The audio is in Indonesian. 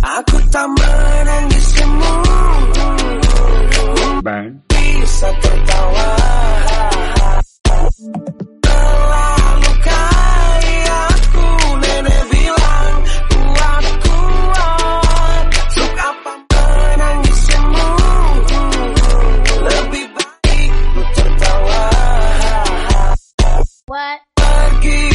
Aku tak menangismu, bisa tertawa. Telah lukai aku, nenek bilang kuat. Untuk apa menangismu, lebih baik ku tertawa. What? Pergi